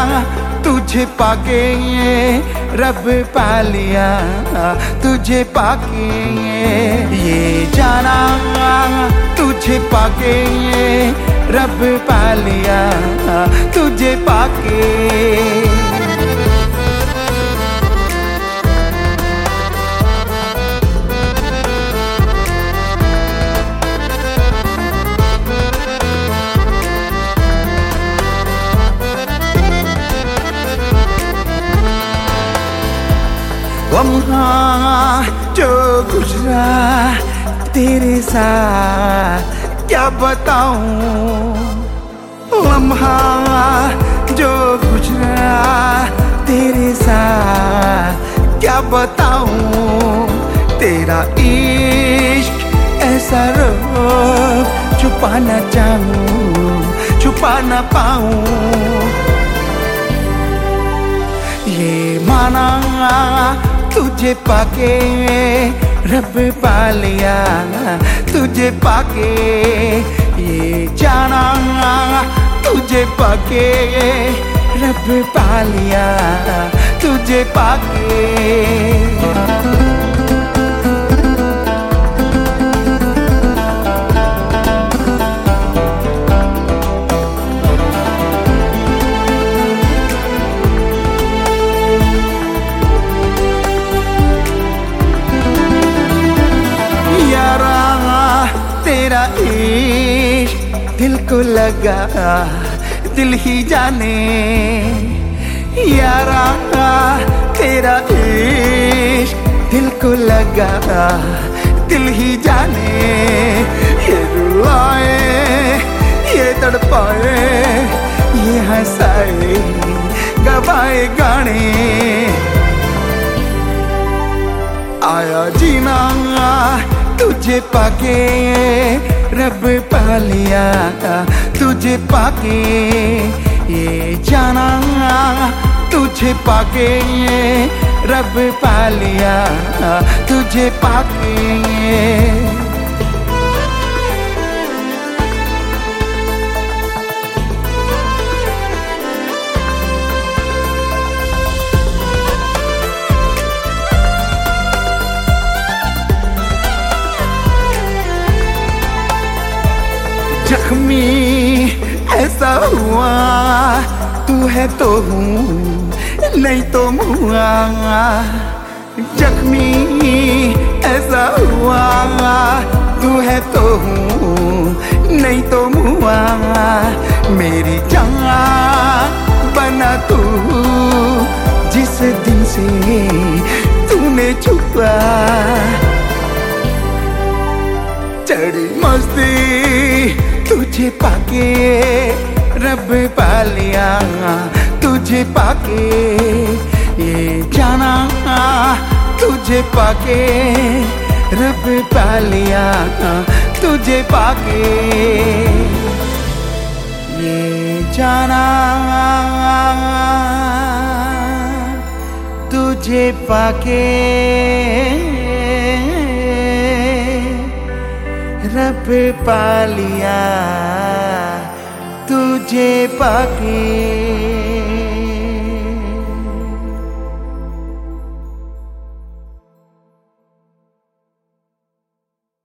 तुझे पाके रब पा लिया, तुझे पाके ये जाना, तुझे पाके रब पा लिया, तुझे पाके। लम्हा जो गुजरा तेरे साथ क्या बताऊं, लम्हा जो गुजरा तेरे साथ क्या बताऊं। तेरा इश्क ऐसा रूप छुपा न चाहूं, छुपा न पाऊं। ये माना तुझे पाके रब पा लिया, तुझे पाके ये जाना, तुझे पाके रब पा लिया, तुझे पाके। तेरा इश्क दिल को लगा, दिल ही जाने यारा। तेरा इश्क दिल को लगा, दिल ही जाने। ये रुलाए, ये तड़पाए, ये हंसाए, गवाए गाने। आया जीना तुझे पाके रब पा लिया, तुझे पाके ये जाना, तुझे पाके रब पा लिया, तुझे पाके। जख्मी ऐसा हुआ, तू है तो हूँ, नहीं तो मुआ। जख्मी ऐसा हुआ, तू है तो हूँ, नहीं तो मुआ। मेरी जान बना तू जिस दिन से तूने छुपा। चढ़ी मस्ती तुझे पाके रब पा लिया, तुझे पाके ये जाना, तुझे पाके रब पा लिया, तुझे पाके ये जाना, तुझे पाके रब पा लिया, तुझे पाके।